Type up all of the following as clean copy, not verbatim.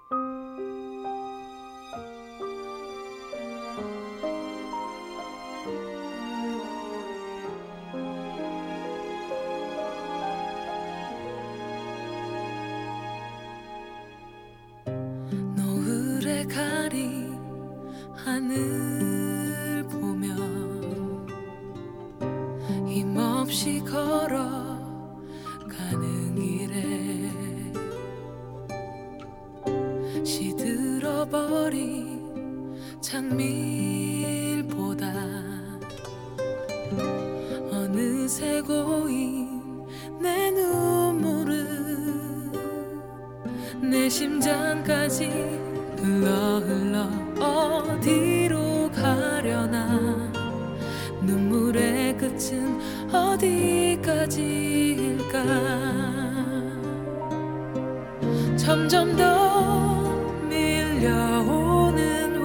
노을에 가린 하늘 보며 힘없이 걸어가는 길에 시들어버린 장밀보다 어느새 고인 내 눈물은 내 심장까지 흘러 어디로 가려나. 눈물의 끝은 어디까지일까. 점점 더 밀려오는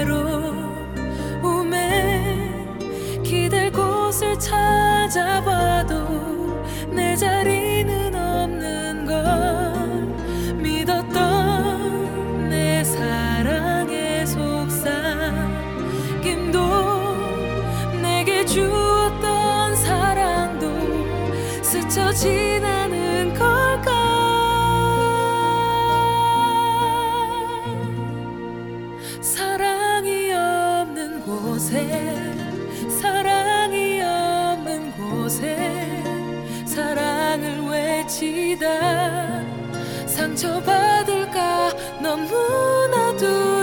외로움에 기댈 곳을 찾아봐도 내 자리는 없는 걸. 믿었던 내 사랑의 속삭임도 내게 주었던 사랑도 스쳐 지나는 걸까. 사랑이 없는 곳에, 사랑이 없는 곳에 사랑을 외치다 상처받을까 너무나도